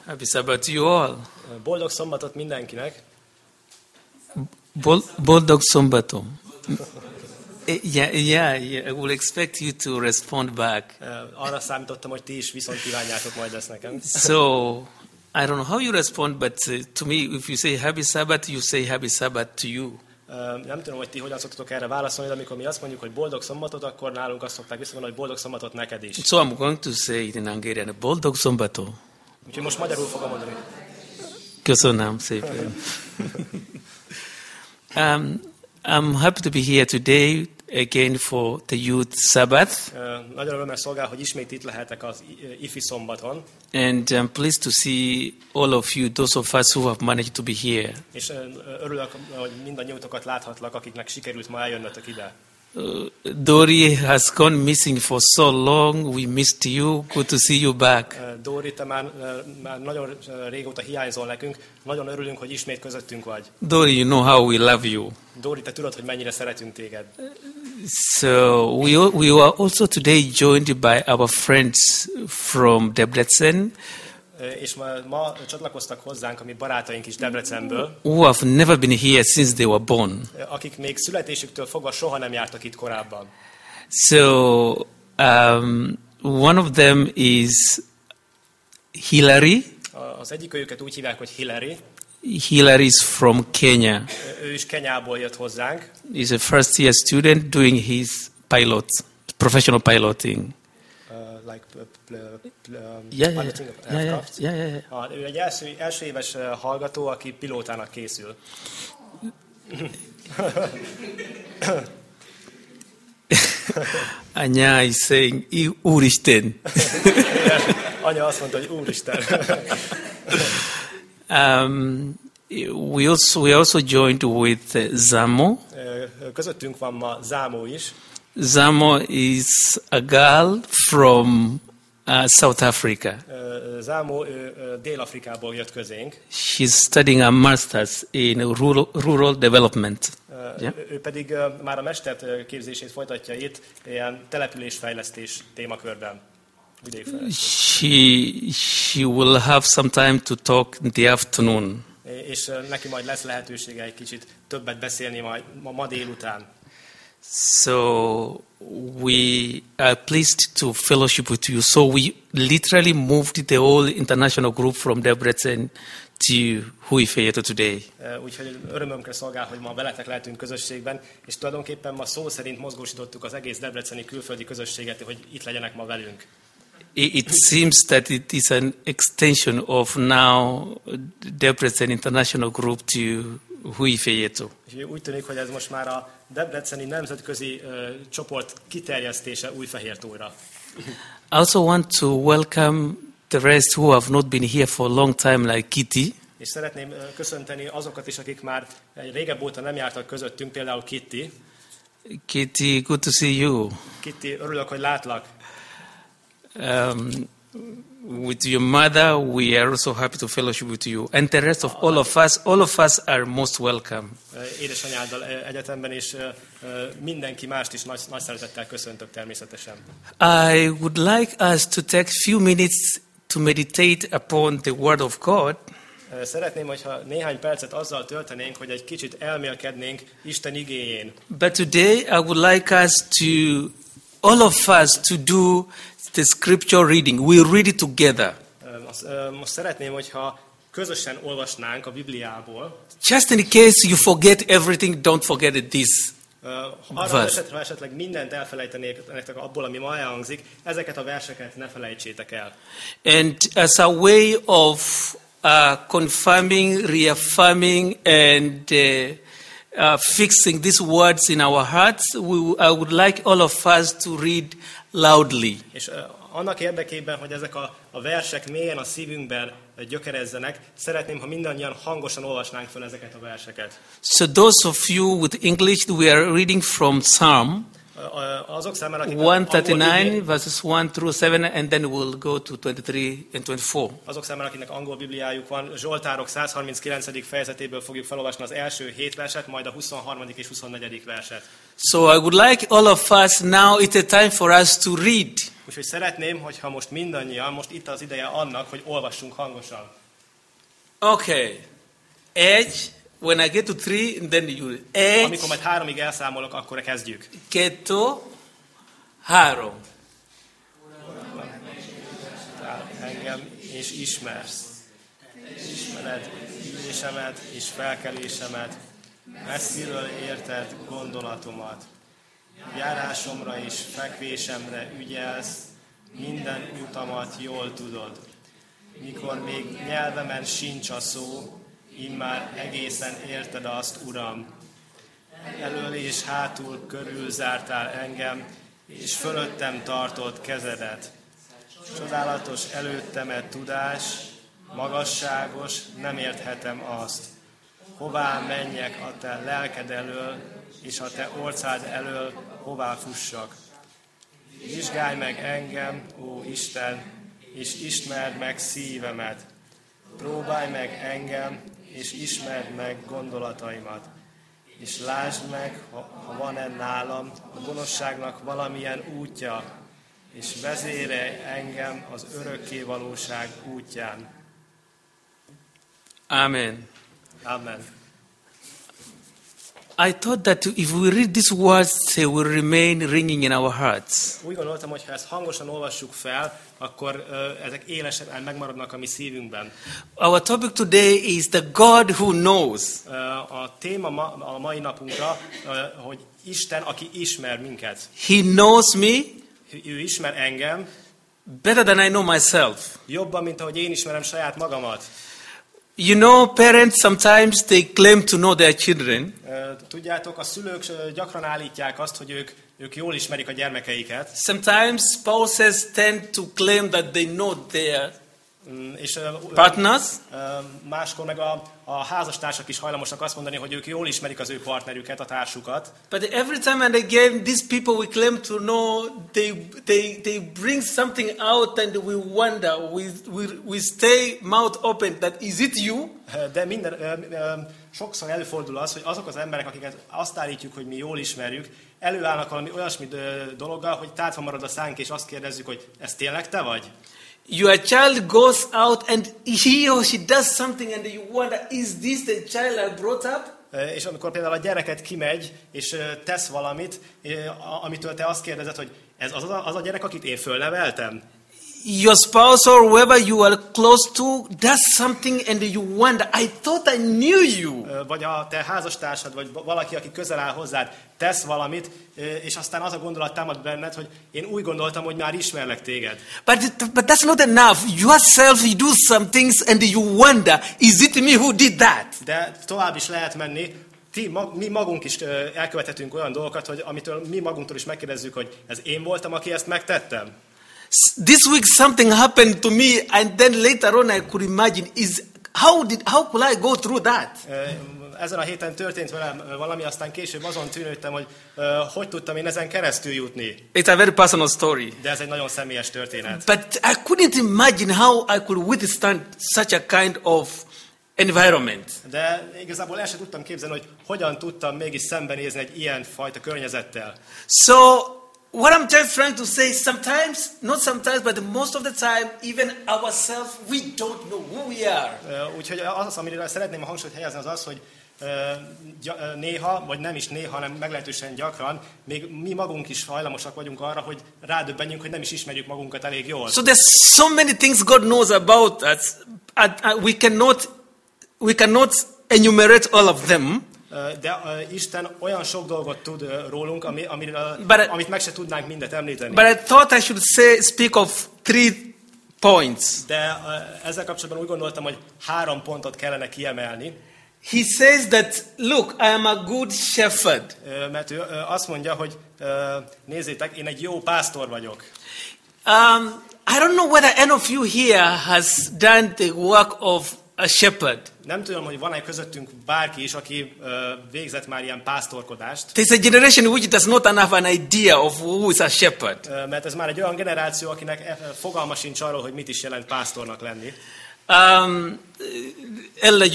Happy Sabbath to you all. Boldog szombatot mindenkinek. Boldog szombatom. Yeah. I will expect you to respond back. Arra számítottam, hogy ti is viszont kívánjátok majd ezt nekem. So, I don't know how you respond, but to me, if you say Happy Sabbath, you say Happy Sabbath to you. Nem tudom, hogy ti hogyan szoktatok erre válaszolni, de amikor mi azt mondjuk, hogy boldog szombatot, akkor nálunk azt szokták visszamondani, hogy boldog szombatot neked is. So I'm going to say it in Hungarian, boldog szombato. Úgyhogy most magyarul fogom mondani. Köszönöm szépen. I'm happy to be here today again for the Youth Sabbath. Nagyon örömmel szolgál, hogy ismét itt lehetek az ifi szombaton. And I'm pleased to see all of you, those of us who have managed to be here. És örülök, hogy mindannyiótokat láthatlak, akiknek sikerült ma eljönnötök ide. Dori has gone missing for so long. We missed you. Good to see you back. Dori, te már nagyon régóta hiányzol nekünk. Nagyon örülünk, hogy ismét közöttünk vagy. Dori, you know how we love you. Dori, te tudod, hogy mennyire szeretünk téged. So we are also today joined by our friends from Debrecen. És ma csatlakoztak hozzánk a mi barátaink is Debrecenből. Who have never been here since they were born. Akik még születésüktől fogva soha nem jártak itt korábban. So one of them is Hillary. Az egyik őket úgy hívják, hogy Hillary. Hillary is from Kenya. Ő is Kenyából jött hozzánk. He's a first year student doing his professional piloting. Piloting of aircraft. Yeah. Ő egy első éves hallgató, aki pilótának készül. Anya is saying, Úristen. Anya azt mondta, hogy Úristen. We also joined with Zamo. Közöttünk van ma Zámó is. Zamo is a girl from South Africa. Zámó Dél-Afrikából jött közénk. She's studying a master's in rural development. Ő pedig már a mesterképzését folytatja itt, ilyen településfejlesztés témakörben. She will have some time to talk in the afternoon. És neki majd lesz lehetősége egy kicsit többet beszélni ma délután. So we are pleased to fellowship with you. So we literally moved the whole international group from Debrecen to Huifejeto today. Úgyhogy örömömre szolgál, hogy ma veletek lehetünk közösségben, és tulajdonképpen ma szó szerint mozgósítottuk az egész debreceni külföldi közösséget, hogy itt legyenek ma velünk. It seems that it is an extension of now Debrecen International Group to Huifejeto. Úgy tűnik, hogy ez most már a debreceni nemzetközi csoport kiterjesztése Újfehértóra. I also want to welcome the rest who have not been here for a long time, like Kitty. És szeretném köszönteni azokat is, akik már régebb óta nem jártak közöttünk, például Kitty. Kitty, good to see you. Kitty, örülök, hogy látlak. With your mother, we are also happy to fellowship with you. And the rest of all of us are most welcome. Édesanyáddal egyetemben, és mindenki mást is nagy szeretettel köszöntök természetesen. I would like us to take a few minutes to meditate upon the Word of God. Szeretném, hogyha néhány percet azzal töltenénk, hogy egy kicsit elmélkednénk Isten igéjén. But today I would like us to, all of us, to do the scripture reading. We read it together. Most szeretném, hogyha közösen olvasnánk a Bibliából. Just in case you forget everything, don't forget this. Arra esetre, esetleg mindent elfelejtenék nektek abból, ami ma elhangzik, ezeket a verseket ne felejtsétek el. And as a way of confirming, reaffirming, and fixing these words in our hearts, I would like all of us to read loudly. És annak érdekében, hogy ezek a versek mélyen a szívünkben gyökerezzenek, szeretném, ha mindannyian hangosan olvasnánk fel ezeket a verseket. So those of you with English, we are reading from Psalm 139 verses 1 through 7, and then we'll go to 23 and 24. Azok számára, akiknek angol bibliájuk van, Zsoltárok 139. fejezetéből fogjuk felolvasni az első 7 verset, majd a 23. és 24. verset. So I would like all of us now, it's a time for us to read. Úgyhogy szeretném, hogyha most mindannyian, most itt az ideje annak, hogy olvassunk hangosan. Okay. Egy. When I get to 3, then you. Egy. Amikor majd 3-ig elszámolok, akkor kezdjük. Kettő. 3. Engem és ismersz. Ismered ülésemet és felkelésemet. Messziről érted gondolatomat. Járásomra és fekvésemre ügyelsz, minden utamat jól tudod. Mikor még nyelvemen sincs a szó, immár egészen érted azt, Uram. Elől és hátul körül zártál engem, és fölöttem tartott kezedet. Csodálatos előttemet tudás, magasságos, nem érthetem azt. Hová menjek a te lelked elől, és a te orcád elől hová fussak. Vizsgálj meg engem, ó Isten, és ismerd meg szívemet. Próbálj meg engem, és ismerd meg gondolataimat. És lásd meg, ha van-e nálam a gonoszságnak valamilyen útja, és vezérelj engem az örökkévalóság útján. Amen. Amen. I thought that if we read these words, they will remain ringing in our hearts. Úgy gondoltam, hogy ha ezt hangosan olvassuk fel, akkor ezek élesen megmaradnak a mi szívünkben. Our topic today is the God who knows. A téma a mai napunkra, hogy Isten, aki ismer minket. He knows me Ő ismer engem better than I know myself. jobban, mint ahogy én ismerem saját magamat. You know, parents sometimes they claim to know their children. Tudjátok, a szülők gyakran állítják azt, hogy ők jól ismerik a gyermekeiket. Sometimes spouses tend to claim that they know their És partners. máskor meg a házastársak is hajlamosak azt mondani, hogy ők jól ismerik az ő partnerüket, a társukat. But every time and again, these people we claim to know, they bring something out and we wonder, we stay mouth open, that is it you? De sokszor előfordul az, hogy azok az emberek, akiket azt állítjuk, hogy mi jól ismerjük, előállnak valami olyasmi dologgal, hogy tátva marad a szánk, és azt kérdezzük, hogy ez tényleg te vagy? Your child goes out and he or she does something and you wonder, is this the child I brought up? És amikor például a gyereket kimegy, és tesz valamit, amitől te azt kérdezed, hogy ez az a gyerek, akit én fölneveltem? Your spouse or whoever you are close to does something and you wonder, I thought I knew you. Vagy a te házastársad, vagy valaki, aki közel áll hozzád, tesz valamit, és aztán az a gondolat támad benned, hogy én úgy gondoltam, hogy már ismerlek téged. But that's not enough. Yourself, you do some things and you wonder, is it me who did that? De tovább is lehet menni. Mi magunk is elkövethetünk olyan dolgokat, hogy amitől mi magunktól is megkérdezzük, hogy ez én voltam, aki ezt megtettem. This week something happened to me, and then later on I could imagine, how could I go through that? Ezen a héten történt velem valami, aztán később azon tűnődtem, hogy hogy tudtam én ezen keresztül jutni. It's a very personal story. De ez egy nagyon személyes történet. But I couldn't imagine how I could withstand such a kind of environment. De igazából el sem tudtam képzelni, hogy hogyan tudtam mégis szembenézni egy ilyen fajta környezettel. So what I'm just trying to say, sometimes, not sometimes, but most of the time, even ourselves, we don't know who we are. Úgyhogy az, amire szeretném a hangsúlyt helyezni, az az, hogy néha, vagy nem is néha, hanem meglehetősen gyakran, még mi magunk is hajlamosak vagyunk arra, hogy rádöbbenjünk, hogy nem is ismerjük magunkat elég jól. So there's so many things God knows about us. We cannot enumerate all of them. De Isten olyan sok dolgot tud rólunk, amit meg se tudnánk mindet említeni. But I thought I should speak of 3 points. De ezzel kapcsolatban úgy gondoltam, hogy 3 pontot kellene kiemelni. He says that, look, I am a good shepherd. Mert ő azt mondja, hogy nézzétek, én egy jó pásztor vagyok. I don't know whether any of you here has done the work of a shepherd. Nem tudom, hogy van-e közöttünk bárki is, aki végzett már ilyen pásztorkodást. There's a generation which does not have an idea of who is a shepherd. Mert ez már egy olyan generáció, akinek fogalma sincs arról, hogy mit is jelent pásztornak lenni. Elder,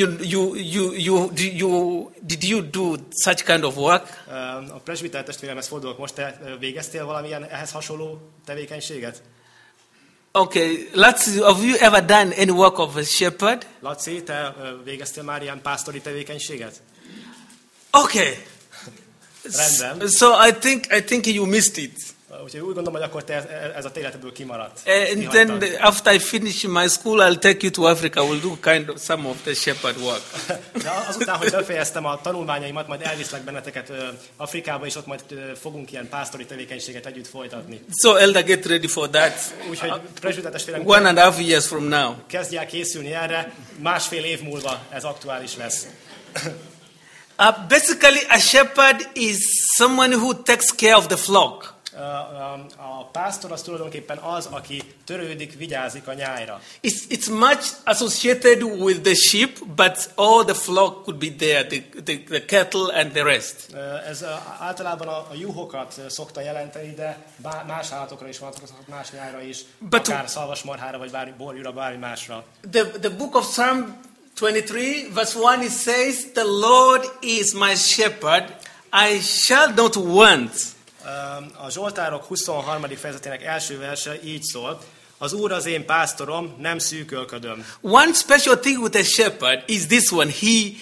did you do such kind of work? A presbiter testvéremhez fordulok most, te végeztél valamilyen ehhez hasonló tevékenységet? Okay, have you ever done any work of a shepherd? Laci, te végeztél már ilyen pásztori tevékenységet? Okay. Rendben. So I think you missed it. Úgyhogy úgy gondolom, hogy akkor te ez a életedből kimaradt. And then after I finish my school, I'll take you to Africa. We'll do kind of some of the shepherd work. De azután, hogy befejeztem a tanulmányaimat, majd elviszlek benneteket Afrikába, és ott majd fogunk ilyen pásztori tevékenységet együtt folytatni. So Elder, get ready for that. Úgyhogy presbiter testvérem, 1.5 years from now. kezdj el készülni erre, 1,5 év múlva ez aktuális lesz. Basically, a shepherd is someone who takes care of the flock. A pásztor az tulajdonképpen az, aki törődik, vigyázik a nyájra. It's much associated with the sheep, but all the flock could be there, the cattle and the rest. Ez általában a juhokat szokta jelenteni, de más állatokra is vonatkozhat, más nyájra is, akár szalvasmarhára, vagy bármi borjúra, bármi másra. The book of Psalm 23, verse 1, it says, "The Lord is my shepherd, I shall not want." A Zsoltárok 23. fejezetének első verse így szól: az Úr az én pásztorom, nem szűkölködöm. One special thing with a shepherd is this one.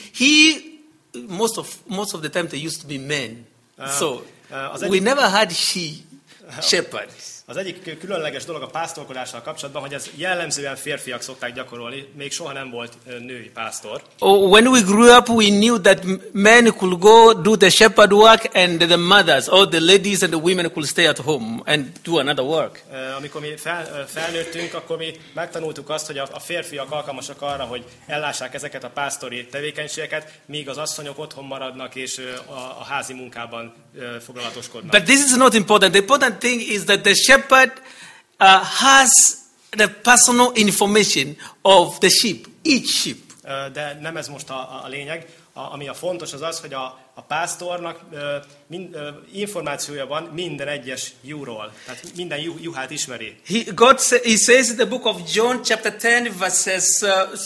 Most of the time they used to be men. So we never had shepherds. Az egyik különleges dolog a pásztorkodással kapcsolatban, hogy ez jellemzően férfiak szokták gyakorolni, még soha nem volt női pásztor. When we grew up, we knew that men could go do the shepherd work and the mothers, or the ladies and the women could stay at home and do another work. Amikor mi felnőttünk, akkor mi megtanultuk azt, hogy a férfiak alkalmasak arra, hogy ellássák ezeket a pásztori tevékenységeket, míg az asszonyok otthon maradnak és a házi munkában foglalatoskodnak. But this is not important. The important thing is that the shepherd has the personal information of the sheep, each sheep. De nem ez most a lényeg. Ami a fontos az az, hogy a pásztornak információja van minden egyes juhról. Tehát minden juhát ismeri. He says in the book of John chapter 10 verses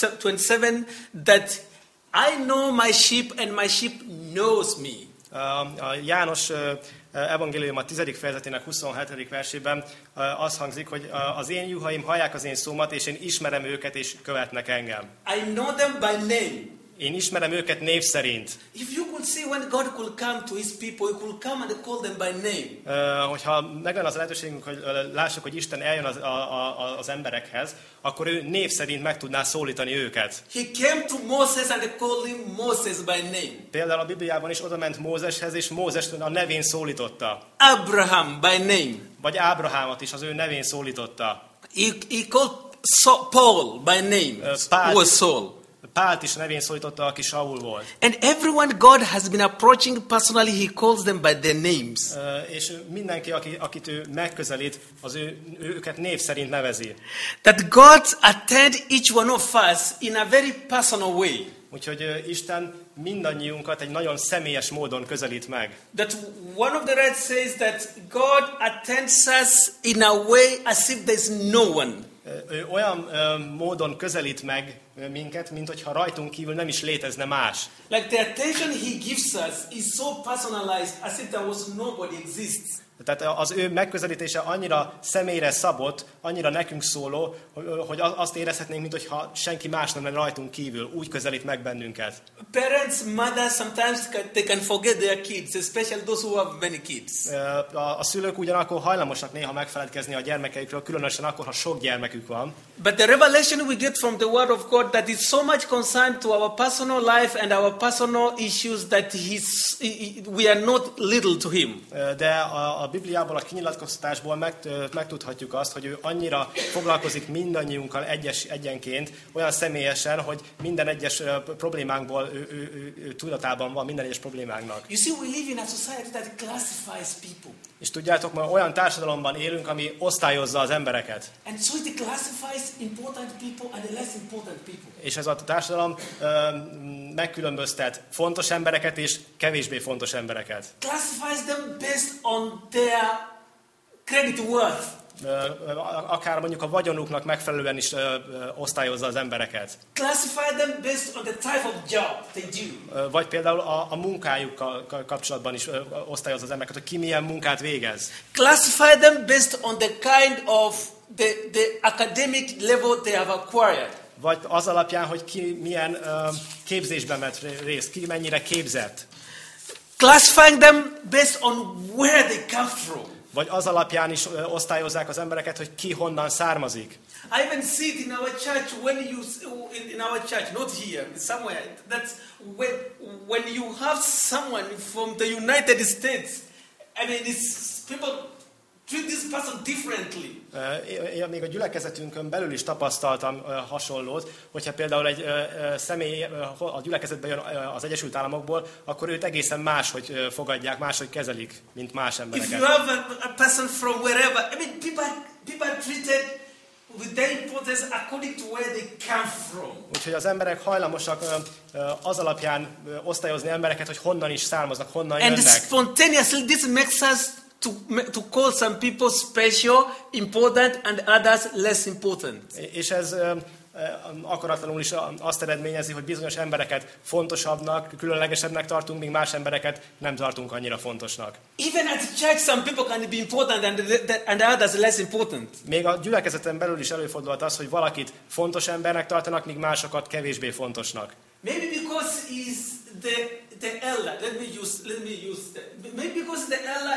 27 that I know my sheep and my sheep knows me. A János evangélium a 10. fejezetének 27. versében az hangzik, hogy az én juhaim hallják az én szómat, és én ismerem őket, és követnek engem. I know them by name. Én ismerem őket név szerint. If you could see when God could come to his people, he could come and call them by name. Hogyha meglenne az lehetőségünk, hogy lássuk, hogy Isten eljön az emberekhez, akkor ő név szerint meg tudná szólítani őket. He came to Moses and called him Moses by name. Például a Bibliában is oda ment Mózeshez, és Mózest a nevén szólította. Abraham by name. Vagy Ábrahámot is az ő nevén szólította. He called Paul by name. Who was Saul. Pált is nevén szólította, aki Saul volt. And everyone God has been approaching personally, he calls them by their names. És mindenki, akit ő megközelít, őket név szerint nevezi. That God attend each one of us in a very personal way. Úgyhogy Isten mindannyiunkat egy nagyon személyes módon közelít meg. That one of the writers says that God attends us in a way as if there's no one. Ő olyan módon közelít meg minket, mint hogyha rajtunk kívül nem is létezne más. Like the attention he gives us is so personalized as if there was nobody exists. Tehát az ő megközelítése annyira személyre szabott, annyira nekünk szóló, hogy azt érezhetnénk, mintha senki más nem lenne rajtunk kívül. Úgy közelít meg bennünket. Parents, mothers, sometimes they can forget their kids, especially those who have many kids. A szülők ugyanakkor hajlamosak néha megfeledkezni a gyermekeikről, különösen akkor, ha sok gyermekük van. But the revelation we get from the Word of God that is so much concerned to our personal life and our personal issues that we are not little to him. De a Bibliából, a kinyilatkoztatásból megtudhatjuk azt, hogy ő annyira foglalkozik mindannyiunkkal egyenként, olyan személyesen, hogy minden egyes problémánkból ő tudatában van, minden egyes problémánknak. You see, we live in a society that classifies people. És tudjátok, ma olyan társadalomban élünk, ami osztályozza az embereket. And so it classifies important people and less important people. És ez a társadalom megkülönböztet fontos embereket és kevésbé fontos embereket. Classifies them based on their credit worth. akár mondjuk a vagyonuknak megfelelően is osztályozza az embereket. Classify them based on the type of job they do. Vagy például a munkájukkal kapcsolatban is osztályozza az embereket, hogy ki milyen munkát végez. Classify them based on the kind of the academic level they have acquired. Vagy az alapján, hogy ki milyen képzésben vett részt, ki mennyire képzett. Classifying them based on where they come from. Vagy az alapján is osztályozzák az embereket, hogy ki honnan származik. I even see it in our church in our church, not here, somewhere. That's when you have someone from the United States. I mean, people treat this person differently. Én még a gyülekezetünkön belül is tapasztaltam hasonlót, hogyha például egy személy a gyülekezetbe jön az Egyesült Államokból, akkor őt egészen máshogy fogadják, máshogy kezelik, mint más embereket. If you have a person from wherever, I mean, people are treated with their importance according to where they come from. Úgyhogy az emberek hajlamosak az alapján osztályozni embereket, hogy honnan is származnak, honnan And jönnek. spontaneously this makes us to call some people special, important, and others less important. És ez akaratlanul is azt eredményezi, hogy bizonyos embereket fontosabbnak, különlegesebbnek tartunk, míg más embereket nem tartunk annyira fontosnak. Even at the church, some people can be important and others less important. Még a gyülekezeten belül is előfordulhat az, hogy valakit fontos embernek tartanak, míg másokat kevésbé fontosnak. Maybe because he's the elder. Let me use that. Maybe because the elder,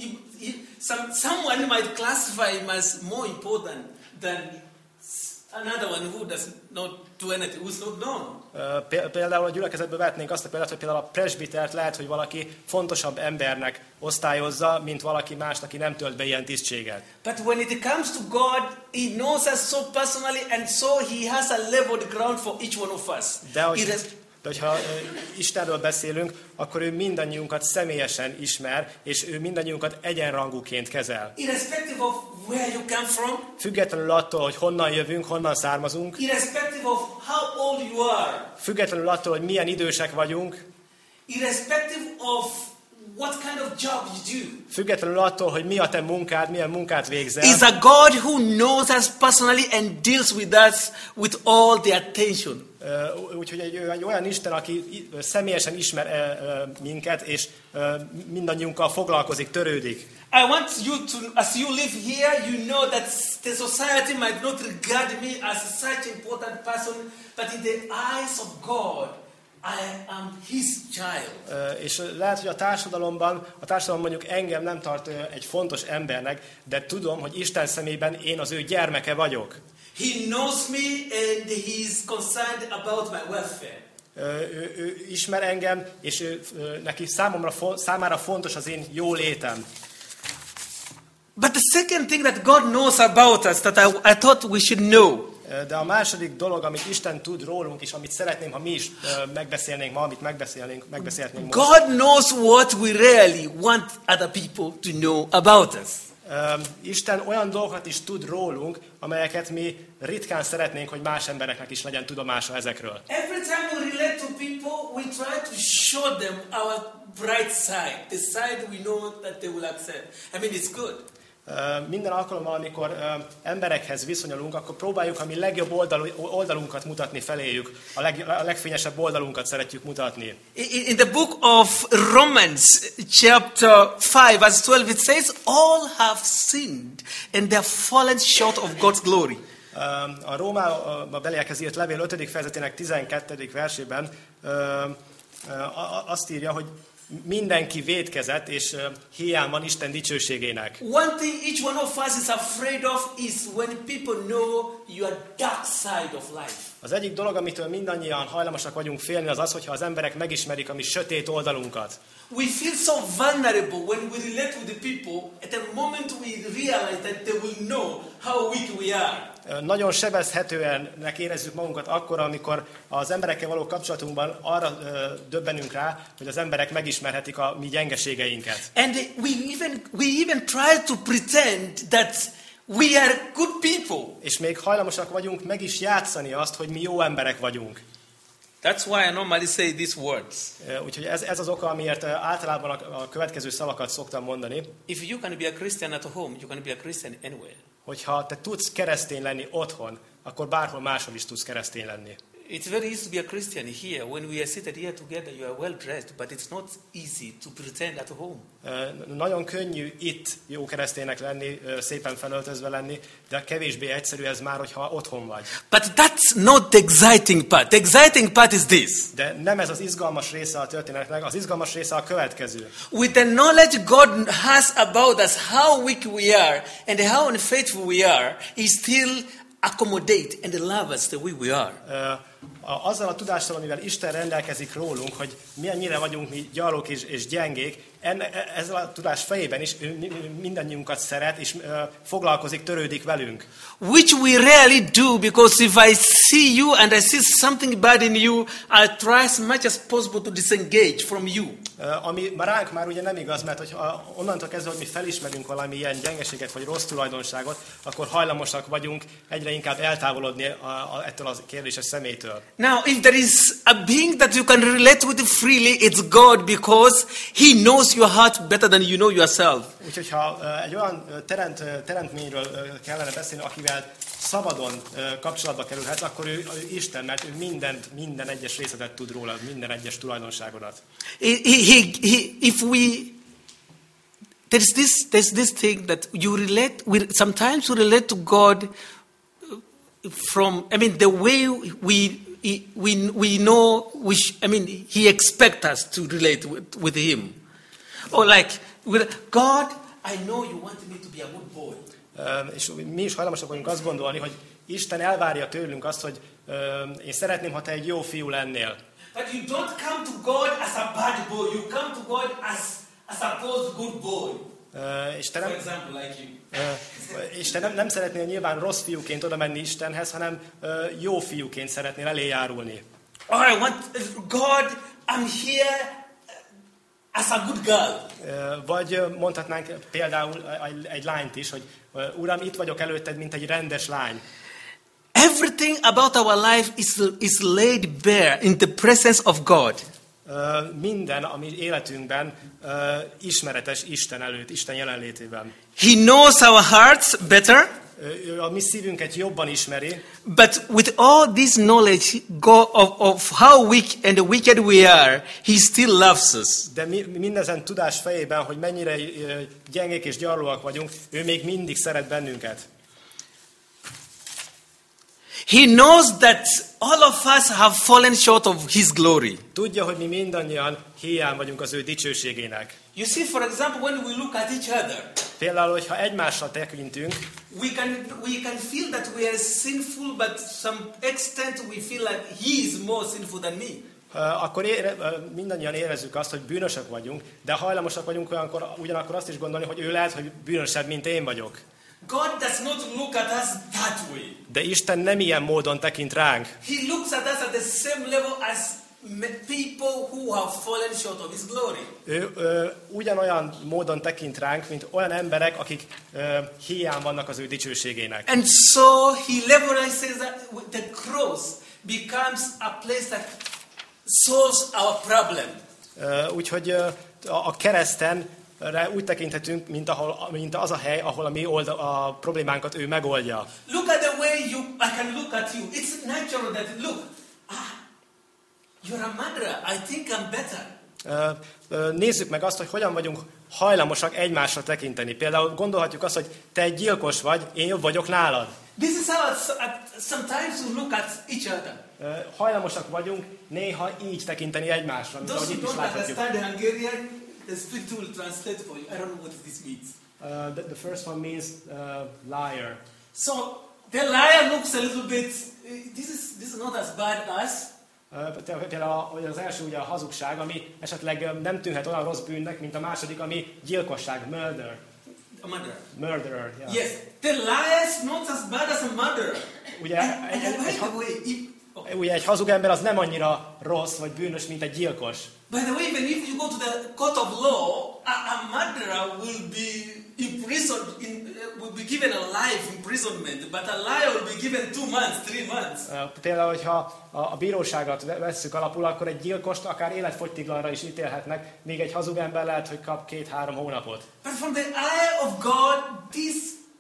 someone might classify him as more important than another one who does not do anything, who's not known. Például a gyülekezetből vehetnénk azt a példát, hogy például a presbitert lehet, hogy valaki fontosabb embernek osztályozza, mint valaki más, aki nem tölt be ilyen tisztséget. But when it comes to God, He knows us so personally, and so He has a level ground for each one of us. De hogyha Istenről beszélünk, akkor ő mindannyiunkat személyesen ismer, és ő mindannyiunkat egyenrangúként kezel. Irrespective of where you come from, függetlenül attól, hogy honnan jövünk, honnan származunk, irrespective of how old you are, függetlenül attól, hogy milyen idősek vagyunk, irrespective of what kind of job you do, függetlenül attól, hogy mi a te munkád, milyen munkát végzel. Is a God who knows us personally and deals with us with all the attention. Úgyhogy egy olyan Isten, aki személyesen ismer minket, és mindannyiunkkal foglalkozik, törődik. I want you to, as you live here, you know that the society might not regard me as such an important person, but in the eyes of God, I am His child. És lehet, hogy a társadalom mondjuk engem nem tart egy fontos embernek, de tudom, hogy Isten szemében én az ő gyermeke vagyok. He knows me and he is concerned about my welfare. Ő ismer engem, és neki számára fontos az én jó létem. But the second thing that God knows about us that I thought we should know. De a második dolog, amit Isten tud rólunk, és amit szeretném, ha mi is megbeszélnénk ma, amit megbeszélhetnénk most. God knows what we really want other people to know about us. Isten olyan dolgokat is tud rólunk, amelyeket mi ritkán szeretnénk, hogy más embereknek is legyen tudomása ezekről. Every time we relate to people, we try to show them our bright side, the side we know that they will accept. I mean, it's good. Minden alkalommal, amikor emberekhez viszonyulunk, akkor próbáljuk a mi legjobb oldalunkat mutatni feléjük, a legfényesebb oldalunkat szeretjük mutatni. In the book of Romans, chapter 5, verse 12, it says, all have sinned and they have fallen short of God's glory. A Rómába beliekhez írt levél 5. fejezetének 12. versében azt írja, hogy mindenki vétkezett, és hiány van Isten dicsőségének. One thing each one of us is afraid of is when people know your dark side of life. Az egyik dolog, amitől mindannyian hajlamosak vagyunk félni, az az, hogyha az emberek megismerik a mi sötét oldalunkat. We feel so vulnerable when we relate with the people at the moment we realize that they will know how weak we are. Nagyon sebezhetőennek érezzük magunkat akkor, amikor az emberekkel való kapcsolatunkban arra döbbenünk rá, hogy az emberek megismerhetik a mi gyengeségeinket. And we even try to pretend that we are good people. És még hajlamosak vagyunk meg is játszani azt, hogy mi jó emberek vagyunk. That's why I normally say these words. Úgyhogy ez az oka, amiért általában a következő szavakat szoktam mondani. If you can be a Christian at home, you can be a Christian anywhere. hogyha te tudsz keresztény lenni otthon, akkor bárhol máshol is tudsz keresztény lenni. It's very easy to be a Christian here. When we are seated here together, you are well dressed, but it's not easy to pretend at home. Nagyon könnyű itt jó kereszténynek lenni, szépen felöltözve lenni, de kevésbé egyszerű ez már, hogyha otthon vagy. But that's not the exciting part. The exciting part is this. De nem ez az izgalmas része a történetnek, az izgalmas része a következő. With the knowledge God has about us, how weak we are, and how unfaithful we are, He still accommodate and love us the way we are. Azzal a tudással, amivel Isten rendelkezik rólunk, hogy mennyire vagyunk mi gyarlók és gyengék, ezzel a tudás fejében is mindannyiunkat szeret, és foglalkozik, törődik velünk. Which we rarely do, because if I see you and I see something bad in you, I'll try as much as possible to disengage from you. Ami ránk már ugye nem igaz, mert hogy onnantól kezdve, hogy mi felismerünk valami ilyen gyengeséget vagy rossz tulajdonságot, akkor hajlamosak vagyunk egyre inkább eltávolodni ettől a kérdéses személytől. Now, if there is a being that you can relate with freely, it's God, because He knows your heart better than you know yourself. Úgyhogy ha egy olyan teremtményről kellene beszélni, akivel szabadon kapcsolatba kerülhetsz, akkor ő Isten, mert ő minden egyes részletet tud róla, minden egyes tulajdonságodat. There's this thing that you relate. Sometimes we relate to God from. I mean, the way we know. He expects us to relate with Him. Or like, God, I know you want me to be a good boy. És mi is hajlamosak vagyunk azt gondolni, hogy Isten elvárja tőlünk azt, hogy én szeretném, ha te egy jó fiú lennél. But you don't come to God as a bad boy. You come to God as a good boy. És te nem, for example, like you. És te nem szeretnél nyilván rossz fiúként oda menni Istenhez, hanem jó fiúként szeretnél elé járulni. Or I want God, I'm here as a good girl. Vagy mondhatnánk például egy lányt is, hogy Uram, itt vagyok előtted, mint egy rendes lány. Everything about our life is laid bare in the presence of God. Minden, ami életünkben ismeretes Isten előtt, Isten jelenlétében. He knows our hearts better. A mi szívünket jobban ismeri. But with all this knowledge of how weak and wicked we are, He still loves us. De mindezen tudás fejében, hogy mennyire gyengék és gyarlóak vagyunk, ő még mindig szeret bennünket. He knows that all of us have fallen short of His glory. Tudja, hogy mi mindannyian hiány vagyunk az ő dicsőségének. You see, for example, when we look at each other, például, hogyha egymásra tekintünk, we can feel that we are sinful, but some extent we feel like He is more sinful than me. Akkor mindannyian érezzük azt, hogy bűnösek vagyunk, de hajlamosak vagyunk ugyanakkor azt is gondolni, hogy ő lehet, hogy bűnösebb, mint én vagyok. God does not look at us that way. De Isten nem ilyen módon tekint ránk. He looks at us at the same level as people who have fallen short of His glory. Ő ugyanolyan módon tekint ránk, mint olyan emberek, akik hiány vannak az ő dicsőségének. And so He levelizes that the cross becomes a place that solves our problem. Úgyhogy a kereszten úgy tekinthetünk, mint az a hely, ahol a problémánkat ő megoldja. Look at the way I can look at you. It's natural that, look, you're a murderer. I think I'm better. Nézzük meg azt, hogy hogyan vagyunk hajlamosak egymásra tekinteni. Például gondolhatjuk azt, hogy te egy gyilkos vagy, én jobb vagyok nálad. This is how sometimes we look at each other. Hajlamosak vagyunk néha így tekinteni egymásra, mint ahogy itt is láthatjuk. The script will translate for you. I don't know what this means. The first one means liar. So the liar looks a little bit. This is not as bad as. Például az első ugye a hazugság, ami esetleg nem tűnhet olyan rossz bűnnek, mint a második, ami gyilkosság, murder. A murderer. Murderer. Yeah. Yes, the liar is not as bad as a murderer. Ugye egy hazug ember az nem annyira rossz vagy bűnös, mint egy gyilkos. By the way, even if you go to the court of law, a murderer will be imprisoned, will be given a life imprisonment, but a liar will be given 2 months, 3 months. Például, hogyha a bíróságot vesszük alapul, akkor egy gyilkost akár életfogytiglanra is ítélhetnek, még egy hazug ember lehet, hogy kap 2-3 hónapot. But from the eye of God, this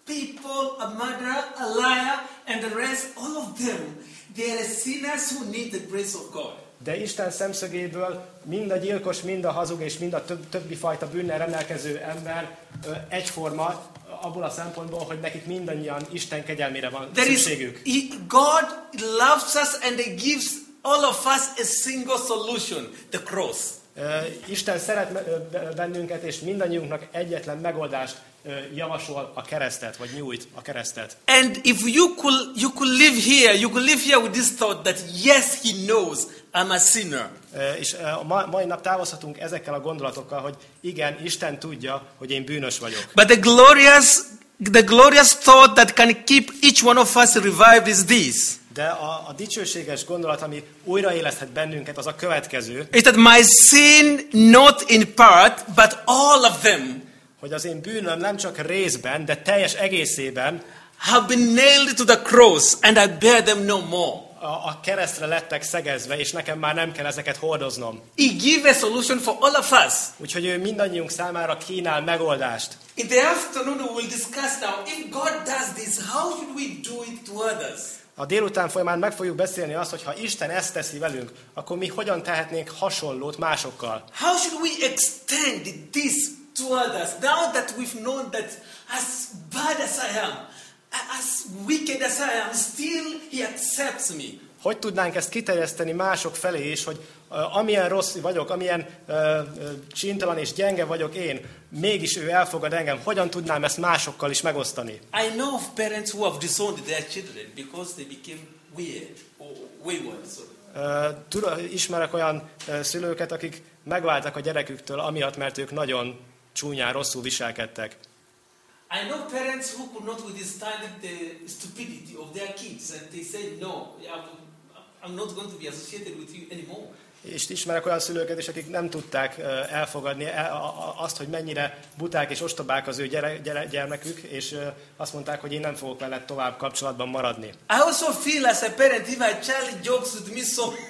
people, a murderer, a liar, and the rest, all of them, they are sinners who need the grace of God. De Isten szemszögéből mind a gyilkos, mind a hazug és mind a többi fajta bűnnel rendelkező ember egyforma abból a szempontból, hogy nekik mindannyian Isten kegyelmére van szükségük. God loves us and He gives all of us a single solution, the cross. Isten szeret bennünket, és mindannyiunknak egyetlen megoldást javasol, a keresztet, vagy nyújt a keresztet. And if you could live here with this thought that yes, He knows I'm a sinner. És a mai nap távozhatunk ezekkel a gondolatokkal, hogy igen, Isten tudja, hogy én bűnös vagyok. But the glorious thought that can keep each one of us revived is this. De a dicsőséges gondolat, ami újraéleszthet bennünket, az a következő. Is that my sin not in part, but all of them, hogy az én bűnöm nem csak részben, de teljes egészében have been nailed to the cross, and I bear them no more. A keresztre lettek szegezve, és nekem már nem kell ezeket hordoznom. He give a solution for all of us. Úgyhogy ő mindannyiunk számára kínál megoldást. In the afternoon we will discuss now, if God does this, how should we do it to others? A délután folyamán meg fogjuk beszélni azt, hogy ha Isten ezt teszi velünk, akkor mi hogyan tehetnénk hasonlót másokkal. How should we extend this to others? Now that we've known that as bad as I am, as wicked as I am, still He accepts me. Hogy tudnánk ezt kiterjeszteni mások felé is, hogy amilyen rossz vagyok, amilyen csintalan és gyenge vagyok én, mégis ő elfogad engem. Hogyan tudnám ezt másokkal is megosztani? I know of parents who have disowned their children because they became weird or wayward. Ismerek olyan szülőket, akik megváltak a gyereküktől, amiatt, mert ők nagyon csúnyán, rosszul viselkedtek. I know parents who could not withstand the stupidity of their kids, and they said, no, I'm not going to be associated with you anymore. És ismerek olyan szülőket is, akik nem tudták elfogadni azt, hogy mennyire buták és ostobák az ő gyermekük, és azt mondták, hogy én nem fogok vele tovább kapcsolatban maradni. I also feel as a parent, if my child jokes with me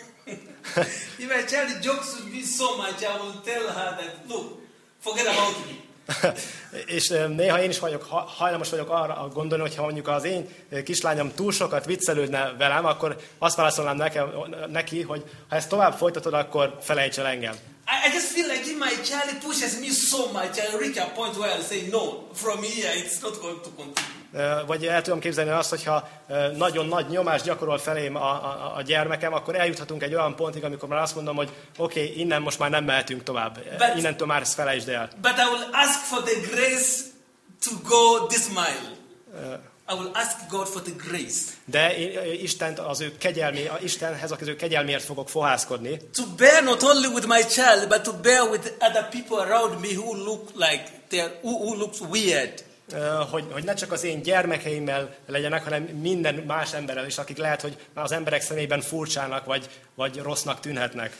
so much, I will tell her that, look, forget about me. És néha én is hajlamos vagyok arra gondolni, hogy ha mondjuk az én kislányom túl sokat viccelődne velem, akkor azt válaszolnám neki, hogy ha ezt tovább folytatod, akkor felejts el engem. I just feel like if my child pushes me so much, I'll reach a point where I'll say no, from here it's not going to continue. Vagy el tudom képzelni azt, hogyha nagyon nagy nyomást gyakorol felém a gyermekem, akkor eljuthatunk egy olyan pontig, amikor már azt mondom, hogy oké, innen most már nem mehetünk tovább. Innentől már ezt felejtsd el. But I will ask for the grace to go this mile. I will ask God for the grace. De Istenhez az ő kegyelméért fogok fohászkodni. To bear not only with my child, but to bear with other people around me who look like who looks weird. Hogy ne csak az én gyermekeimmel legyenek, hanem minden más emberrel is, akik lehet, hogy az emberek szemében furcsának, vagy rossznak tűnhetnek.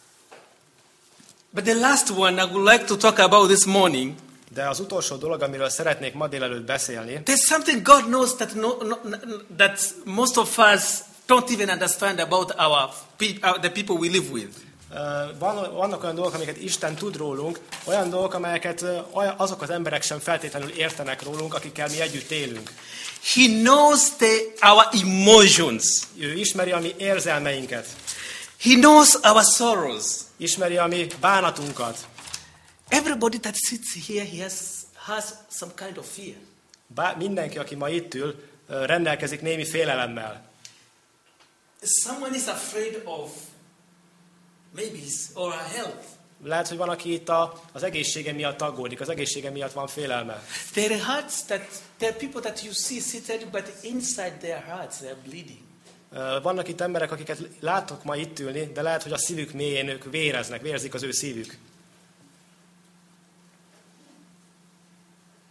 But the last one I would like to talk about this morning. De az utolsó dolog, amiről szeretnék ma délelőtt beszélni. There's something God knows that most of us don't even understand about the people we live with. Vannak olyan dolgok, amiket Isten tud rólunk, olyan dolgok, amelyeket azok az emberek sem feltétlenül értenek rólunk, akikkel mi együtt élünk. He knows our emotions. Ő ismeri a mi érzelmeinket. He knows our sorrows. Ismeri a mi bánatunkat. Everybody that sits here, he has some kind of fear. Mindenki, aki ma itt ül, rendelkezik némi félelemmel. Someone is afraid of maybe or health. Lehet, hogy van, aki itt az egészsége miatt aggódik, az egészsége miatt van félelme. There are people that you see seated, but inside their hearts they are bleeding. Vannak itt emberek, akiket látok ma itt ülni, de lehet, hogy a szívük mélyén ők vérzik az ő szívük.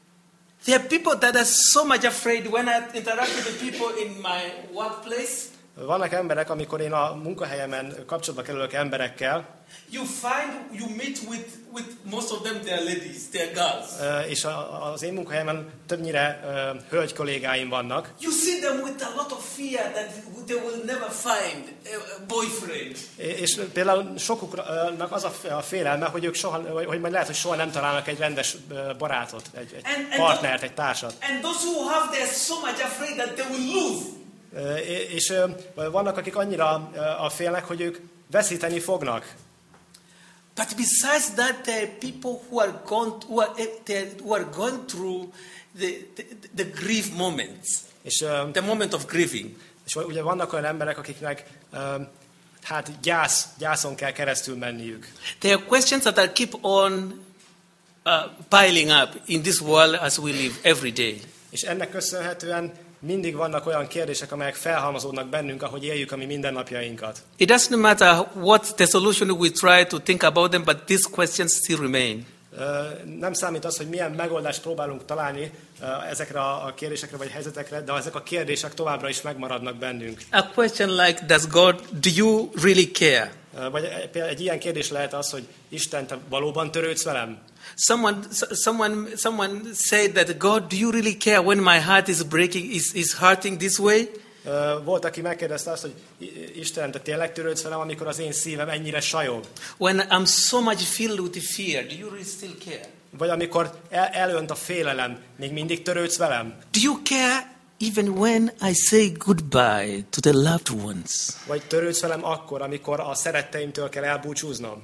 There are people that are so much afraid when I interact with the people in my workplace. Vannak emberek, amikor én a munkahelyemen kapcsolatba kerülök emberekkel, you meet with most of them, they're ladies, they're girls. És az én munkahelyemen többnyire hölgy kollégáim vannak. You see them with a lot of fear that they will never find a boyfriend. És például sokuknak az a félelme, hogy ők hogy majd lehet, hogy soha nem találnak egy rendes barátot, egy partnert, egy társat. And those who have, they're so much afraid that they will lose. És vannak, akik annyira félnek, hogy ők veszíteni fognak. But besides that, there are people who are going through the grief moments, the moment of grieving. És ugye vannak olyan emberek, akiknek hát gyászon kell keresztül menniük. There are questions that keep on piling up in this world as we live every day. És ennek köszönhetően mindig vannak olyan kérdések, amelyek felhalmozódnak bennünk, ahogy éljük a mi mindennapjainkat. It doesn't matter what the solution we try to think about them, but these questions still remain. Nem számít az, hogy milyen megoldást próbálunk találni ezekre a kérdésekre vagy helyzetekre, de ezek a kérdések továbbra is megmaradnak bennünk. A question like, do you really care? Vagy egy ilyen kérdés lehet az, hogy Isten, te valóban törődsz velem? Someone said that, God, do you really care when my heart is breaking, is hurting this way? Volt, aki megkérdezte azt, hogy Isten, te tényleg törődsz velem, amikor az én szívem ennyire sajog? When I'm so much filled with the fear, do you really still care? Vagy amikor elönt a félelem, még mindig törődsz velem? Do you care even when I say goodbye to the loved ones? Vagy törődsz velem akkor, amikor a szeretteimtől kell elbúcsúznom?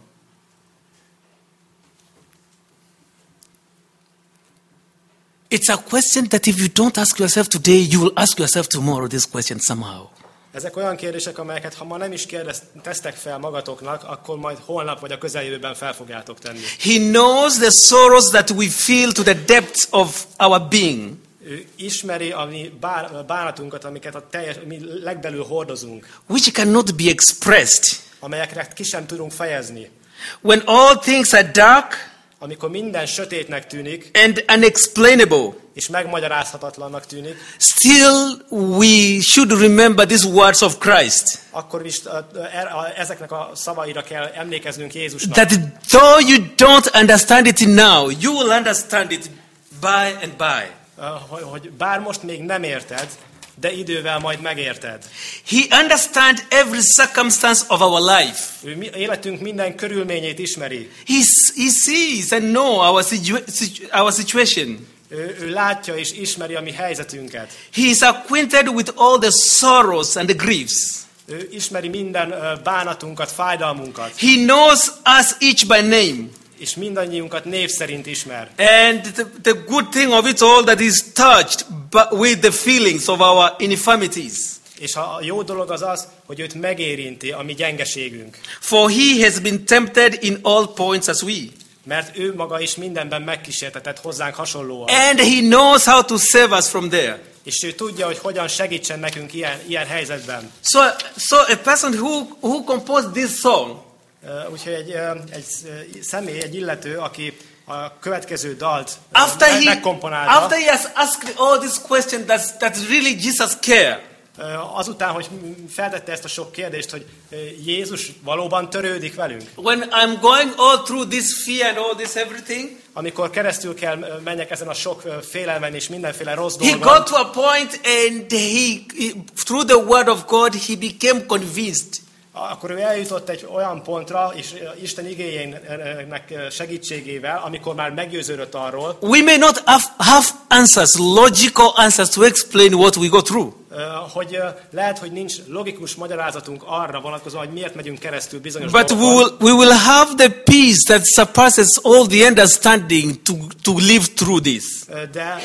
It's a question that if you don't ask yourself today, you will ask yourself tomorrow this question somehow. Ezek olyan kérdések, amelyeket ha ma nem is tesztek fel magatoknak, akkor majd holnap vagy a közeljövőben fel fogjátok tenni. He knows the sorrows that we feel to the depths of our being. Ő ismeri a mi bánatunkat, amiket mi legbelül hordozunk. Which cannot be expressed. Amelyekre ki sem tudunk fejezni. When all things are dark, amikor minden sötétnek tűnik, and unexplainable, és megmagyarázhatatlannak tűnik, still we should remember these words of Christ. Akkor is ezeknek a szavaira kell emlékeznünk Jézusnak. That though you don't understand it now, you will understand it by and by. Hogy bár most még nem érted, de idővel majd megérted. He understands every circumstance of our life. Ő életünk minden körülményét ismeri. He sees and knows our situation. Ő látja és ismeri a mi helyzetünket. He is acquainted with all the sorrows and the griefs. Ő ismeri minden bánatunkat, fájdalmunkat. He knows us each by name. És mindannyiunkat név szerint ismer. And the good thing of it all that is touched with the feelings of our infirmities. És a jó dolog az az, hogy őt megérinti a mi gyengeségünk. For he has been tempted in all points as we. Mert ő maga is mindenben megkísértetett hozzánk hasonlóan. And he knows how to save us from there. És ő tudja, hogy hogyan segítsen nekünk ilyen helyzetben. So a person who composed this song, úgyhogy egy személy, egy illető, aki a következő dalt megkomponálta. After he has asked all these questions, that really Jesus care. Azután, hogy feltette ezt a sok kérdést, hogy Jézus valóban törődik velünk. When I'm going all through this fear and all this everything, amikor keresztül kell menjek ezen a sok félelmen és mindenféle rossz dolgon, he got to a point and he through the word of God he became convinced. Akkor ő eljutott egy olyan pontra, és Isten igéjének segítségével, amikor már meggyőződött arról, we may not have answers, logical answers to explain what we go through. Hogy lehet, hogy nincs logikus magyarázatunk arra vonatkozóan, hogy miért megyünk keresztül bizonyos But dolgokon. we will have the peace that surpasses all the understanding to live through this. De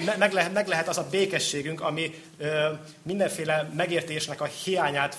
meg lehet az a békességünk, ami mindenféle megértésnek a hiányán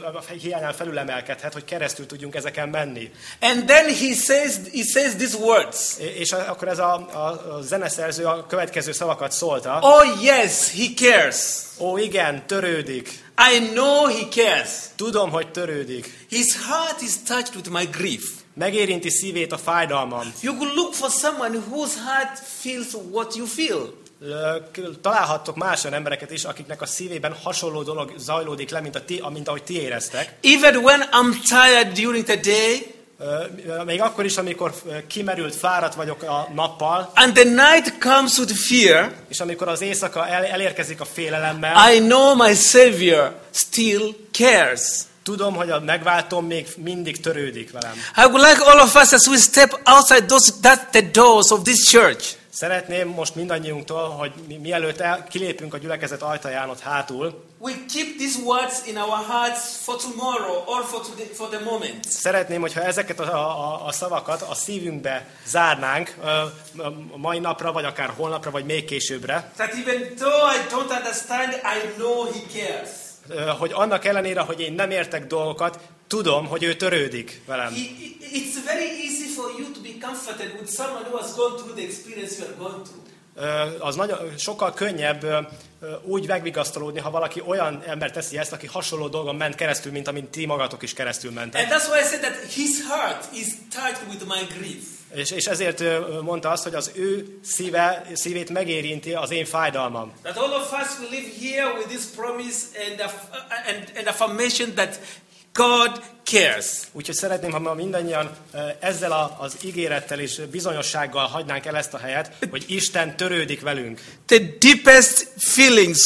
felülemelkedhet, hogy keresztül tudjunk ezeken menni. And then he says these words. És akkor ez a zeneszerző a következő szavakat szólta. Oh yes, he cares. Ó, igen, törődik. I know he cares. Tudom, hogy törődik. His heart is touched with my grief. Megérinti szívét a fájdalmam. You could look for someone whose heart feels what you feel. találhattok más olyan embereket is, akiknek a szívében hasonló dolog zajlódik le, mint ahogy ti éreztek. Even when I'm tired during the day, Még akkor is, amikor kimerült, fáradt vagyok a nappal, and the night comes with fear, és amikor az éjszaka elérkezik a félelemmel, I know my Savior still cares. tudom, hogy a megváltom még mindig törődik velem. I would like all of us, as we step outside the doors of this church, Szeretném most mindannyiunktól, hogy mielőtt kilépünk a gyülekezet ajtaján ott hátul, we keep these words in our hearts for tomorrow or for the moment. Szeretném, hogyha ezeket a szavakat a szívünkbe zárnánk a mai napra, vagy akár holnapra, vagy még későbbre. That even though I don't understand, I know He cares. Hogy annak ellenére, hogy én nem értek dolgokat, tudom, hogy ő törődik velem. It's very easy for you to be comforted with someone who has gone through the experience you are going through. Az sokkal könnyebb úgy megvigasztalódni, ha valaki olyan ember teszi ezt, aki hasonló dolgon ment keresztül, mint amint ti magatok is keresztül mentek. And that's why I said that his heart is touched with my grief. És ezért mondta azt, hogy az ő szívét megérinti az én fájdalmam. That all of us will live here with this promise and affirmation that God cares. Úgyhogy szeretném, ha ma mindannyian ezzel az ígérettel és bizonyossággal hagynánk el ezt a helyet, hogy Isten törődik velünk. The deepest feelings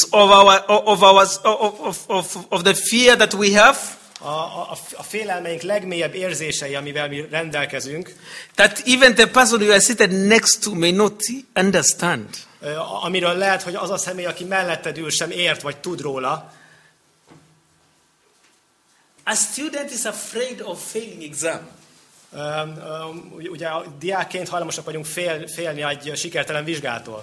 of the fear that we have, A félelmeink legmélyebb érzései, amivel mi rendelkezünk, that even the person you are seated next to may not understand. Amiről lehet, hogy az a személy, aki melletted ül, sem ért vagy tud róla. A student is afraid of failing exam. Ugye a diákként hajlamosak vagyunk félni egy sikertelen vizsgától.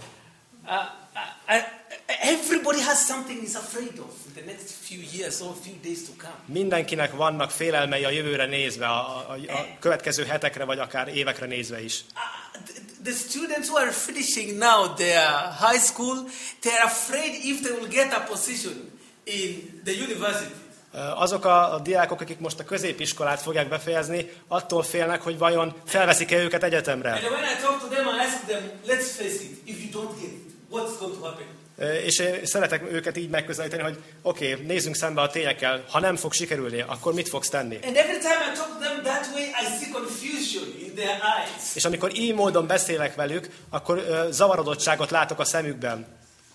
Everybody has something he's afraid of in the next few years or few days to come. Mindenkinek vannak félelmei a jövőre nézve, a következő hetekre vagy akár évekre nézve is. The students who are finishing now their high school, they are afraid if they will get a position in the university. Azok a diákok, akik most a középiskolát fogják befejezni, attól félnek, hogy vajon felveszik-e őket egyetemre. And when I talk to them, I ask them, let's face it, if you don't get it, what's going to happen? És én szeretek őket így megközelíteni, hogy oké, nézzünk szembe a tényekkel, ha nem fog sikerülni, akkor mit fogsz tenni? And every time I talk to them that way, I see confusion in their eyes. És amikor így módon beszélek velük, akkor zavarodottságot látok a szemükben.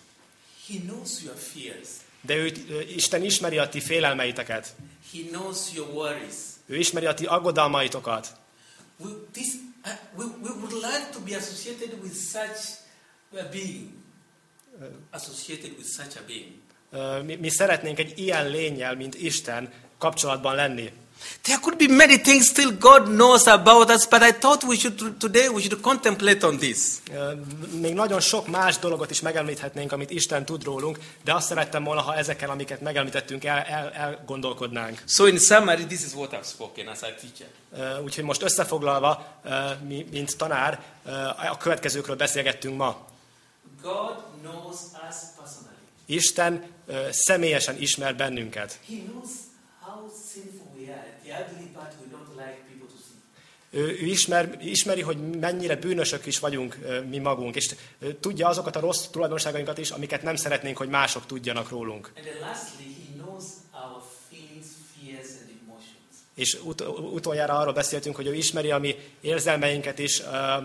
He knows your fears. De Isten ismeri a ti félelmeiteket. He knows your worries. Ő ismeri a ti aggodalmaitokat. We would like to be associated with such a being. Associated with such a being. Mi szeretnénk egy ilyen lénnyel, mint Isten, kapcsolatban lenni. There could be many things still God knows about us, but I thought today we should contemplate on this. Még nagyon sok más dolgot is megemlíthetnénk, amit Isten tud rólunk, de azt szerettem volna, ha ezekkel, amiket megemlítettünk, elgondolkodnánk. So in summary, this is what I've spoken as a teacher. Úgyhogy most összefoglalva, mint tanár, a következőkről beszélgettünk ma. God knows us personally. Isten személyesen ismer bennünket. He knows how sinful we are. The ugly part we don't like people to see. Ő ismeri, hogy mennyire bűnösök is vagyunk mi magunk, és tudja azokat a rossz tulajdonságainkat is, amiket nem szeretnénk, hogy mások tudjanak rólunk. And then lastly, he knows our feelings, fears and emotions. És utoljára arról beszéltünk, hogy ő ismeri a mi érzelmeinket is,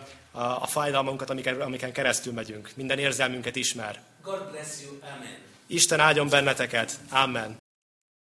a fájdalmunkat, amiken keresztül megyünk. Minden érzelmünket ismer. God bless you. Amen. Isten áldjon benneteket. Amen.